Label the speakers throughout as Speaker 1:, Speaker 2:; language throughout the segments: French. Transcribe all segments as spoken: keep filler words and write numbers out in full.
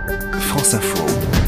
Speaker 1: France Info.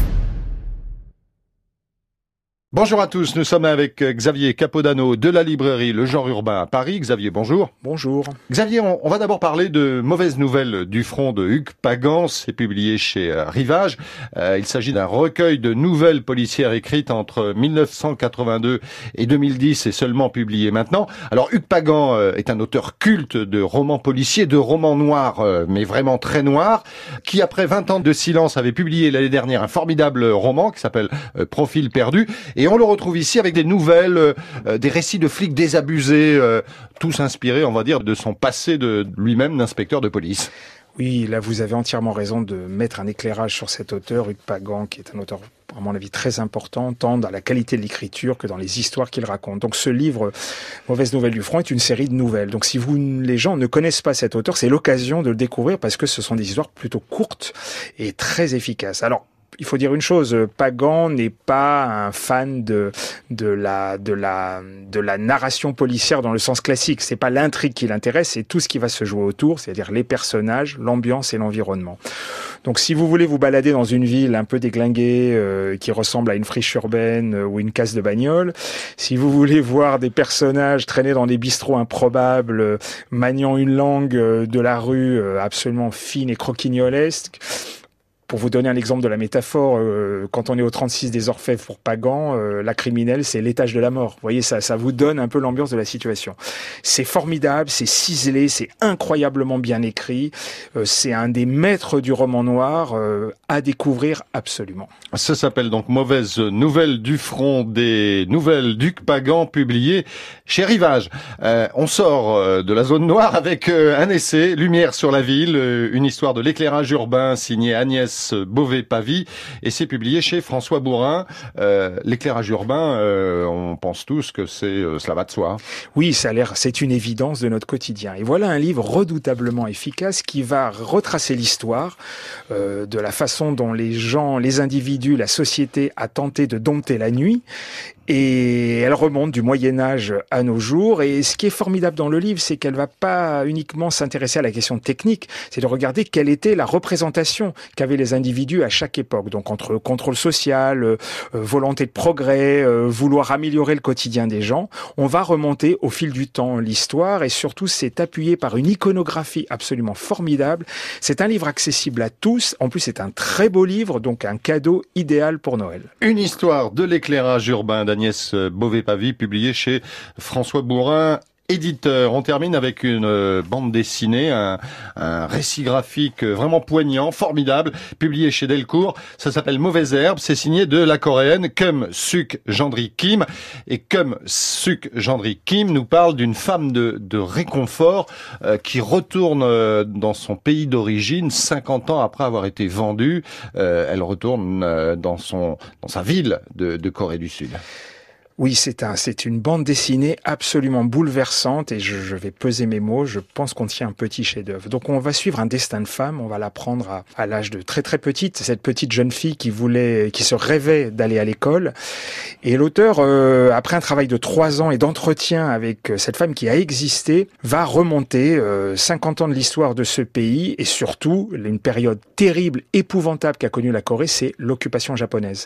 Speaker 2: Bonjour à tous, nous sommes avec Xavier Capodano de la librairie Le Genre Urbain à Paris. Xavier, bonjour.
Speaker 3: Bonjour.
Speaker 2: Xavier, on, on va d'abord parler de Mauvaises Nouvelles du front de Hugues Pagan. C'est publié chez euh, Rivage. Euh, il s'agit d'un recueil de nouvelles policières écrites entre mille neuf cent quatre-vingt-deux et deux mille dix et seulement publié maintenant. Alors Hugues Pagan euh, est un auteur culte de romans policiers, de romans noirs, euh, mais vraiment très noirs, qui après vingt ans de silence avait publié l'année dernière un formidable roman qui s'appelle euh, Profil perdu. Et on le retrouve ici avec des nouvelles, euh, des récits de flics désabusés, euh, tous inspirés, on va dire, de son passé de lui-même d'inspecteur de police.
Speaker 3: Oui, là vous avez entièrement raison de mettre un éclairage sur cet auteur, Hugues Pagan, qui est un auteur, à mon avis, très important, tant dans la qualité de l'écriture que dans les histoires qu'il raconte. Donc ce livre, Mauvaises Nouvelles du front, est une série de nouvelles. Donc si vous, les gens ne connaissent pas cet auteur, c'est l'occasion de le découvrir parce que ce sont des histoires plutôt courtes et très efficaces. Alors, il faut dire une chose, Pagan n'est pas un fan de de la de la de la narration policière dans le sens classique. C'est pas l'intrigue qui l'intéresse, c'est tout ce qui va se jouer autour, c'est-à-dire les personnages, l'ambiance et l'environnement. Donc, si vous voulez vous balader dans une ville un peu déglinguée euh, qui ressemble à une friche urbaine euh, ou une casse de bagnole, si vous voulez voir des personnages traîner dans des bistrots improbables, euh, maniant une langue euh, de la rue euh, absolument fine et croquignolesque. Pour vous donner un exemple de la métaphore, euh, quand on est au trente-six des Orfèvres pour Pagan, euh, la criminelle, c'est l'étage de la mort. Vous voyez, ça, ça vous donne un peu l'ambiance de la situation. C'est formidable, c'est ciselé, c'est incroyablement bien écrit. Euh, c'est un des maîtres du roman noir euh, à découvrir absolument.
Speaker 2: Ça s'appelle donc Mauvaises Nouvelles du front, des nouvelles d'Hugues Pagan publiées chez Rivage. Euh, on sort euh, de la zone noire avec euh, un essai, Lumière sur la ville, euh, une histoire de l'éclairage urbain signée Agnès Beauvais-Pavie, et c'est publié chez François Bourin. Euh, l'éclairage urbain, euh, on pense tous que c'est euh, cela va de soi.
Speaker 3: Oui, ça a l'air, c'est une évidence de notre quotidien. Et voilà un livre redoutablement efficace qui va retracer l'histoire euh, de la façon dont les gens, les individus, la société a tenté de dompter la nuit. Et elle remonte du Moyen-Âge à nos jours. Et ce qui est formidable dans le livre, c'est qu'elle va pas uniquement s'intéresser à la question technique, c'est de regarder quelle était la représentation qu'avaient les individus à chaque époque. Donc entre contrôle social, euh, volonté de progrès, euh, vouloir améliorer le quotidien des gens, on va remonter au fil du temps l'histoire et surtout c'est appuyé par une iconographie absolument formidable. C'est un livre accessible à tous. En plus, c'est un très beau livre, donc un cadeau idéal pour Noël.
Speaker 2: Une histoire de l'éclairage urbain d'Agnès Beauvais-Pavie, publiée chez François Bourin, éditeur. On termine avec une euh, bande dessinée, un, un récit graphique vraiment poignant, formidable, publié chez Delcourt. Ça s'appelle Mauvaises Herbes. C'est signé de la coréenne Keum Suk Jandri Kim. Et Keum Suk Jandri Kim nous parle d'une femme de, de réconfort euh, qui retourne euh, dans son pays d'origine cinquante ans après avoir été vendue. Euh, elle retourne euh, dans son dans sa ville de, de Corée du Sud.
Speaker 3: Oui, c'est un, c'est une bande dessinée absolument bouleversante et je, je vais peser mes mots. Je pense qu'on tient un petit chef-d'œuvre. Donc, on va suivre un destin de femme. On va l'apprendre à, à l'âge de très très petite. Cette petite jeune fille qui voulait, qui se rêvait d'aller à l'école. Et l'auteur, euh, après un travail de trois ans et d'entretien avec cette femme qui a existé, va remonter euh, cinquante ans de l'histoire de ce pays et surtout une période terrible, épouvantable qu'a connue la Corée, c'est l'occupation japonaise.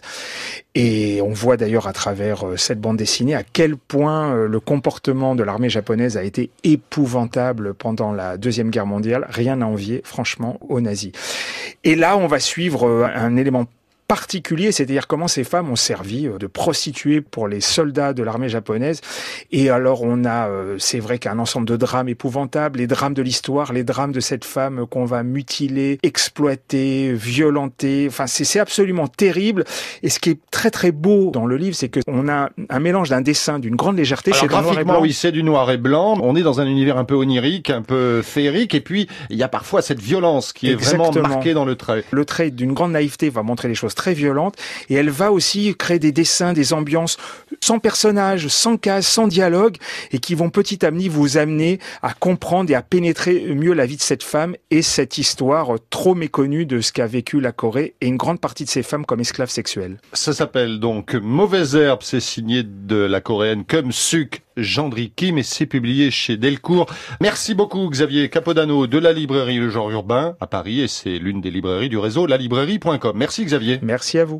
Speaker 3: Et on voit d'ailleurs à travers euh, cette bande dessinée à quel point euh, le comportement de l'armée japonaise a été épouvantable pendant la Deuxième Guerre mondiale. Rien à envier, franchement, aux nazis. Et là, on va suivre euh, un élément particulier, c'est-à-dire comment ces femmes ont servi de prostituées pour les soldats de l'armée japonaise. Et alors on a, euh, c'est vrai qu'un ensemble de drames épouvantables, les drames de l'histoire, les drames de cette femme qu'on va mutiler, exploiter, violenter. Enfin, c'est, c'est absolument terrible. Et ce qui est très très beau dans le livre, c'est qu'on a un mélange d'un dessin d'une grande légèreté.
Speaker 2: Alors,
Speaker 3: c'est du noir et blanc.
Speaker 2: Oui, c'est du noir et blanc. On est dans un univers un peu onirique, un peu féerique. Et puis, il y a parfois cette violence qui
Speaker 3: Exactement.
Speaker 2: est vraiment marquée dans le trait.
Speaker 3: Le trait d'une grande naïveté va montrer les choses très violente et elle va aussi créer des dessins, des ambiances sans personnages, sans cases, sans dialogue et qui vont petit à petit vous amener à comprendre et à pénétrer mieux la vie de cette femme et cette histoire trop méconnue de ce qu'a vécu la Corée et une grande partie de ces femmes comme esclaves sexuelles.
Speaker 2: Ça s'appelle donc Mauvaises Herbes, c'est signé de la coréenne Keum Suk Gendry-Kim et c'est publié chez Delcourt. Merci beaucoup Xavier Capodano de la librairie Le Genre Urbain à Paris et c'est l'une des librairies du réseau la librairie point com. Merci Xavier.
Speaker 3: Merci à vous.